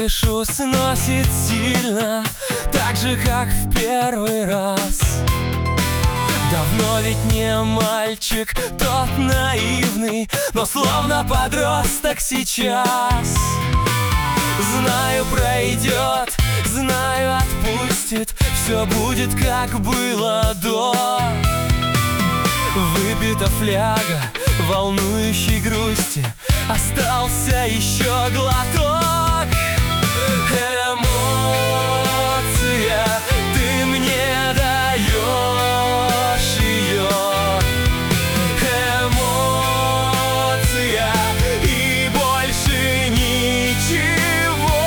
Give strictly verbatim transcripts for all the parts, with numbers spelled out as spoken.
крышу сносит сильно, так же, как в первый раз. Давно ведь не мальчик тот наивный, но словно подросток сейчас. Знаю, пройдет, знаю, отпустит, все будет, как было до. Выпита фляга волнующей грусти, остался еще глоток. Эмоция, ты мне даешь ее. Эмоция и больше ничего.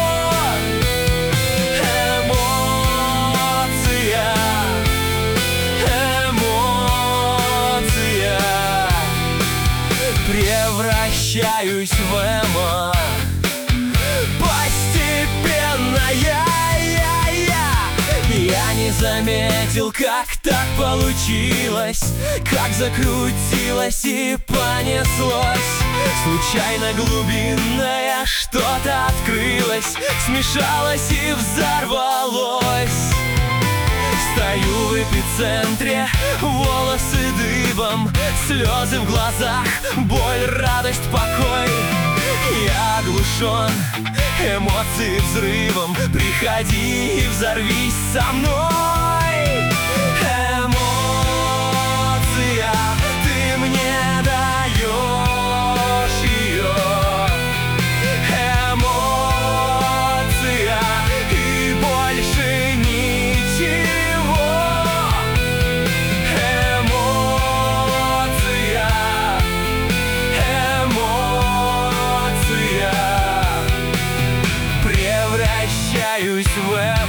Эмоция, эмоция. Превращаюсь в эмо. Постепенно я, я, я Я не заметил, как так получилось, как закрутилось и понеслось. Случайно глубинное что-то открылось, смешалось и взорвалось. Стою в эпицентре, волосы дыбом, слезы в глазах, боль, радость, покой. Я оглушен, эмоции взрывом, приходи и взорвись со мной. Эмоция, ты мне даешь ее. Эмоция и больше ничего. Эмоция, эмоция. Превращаюсь в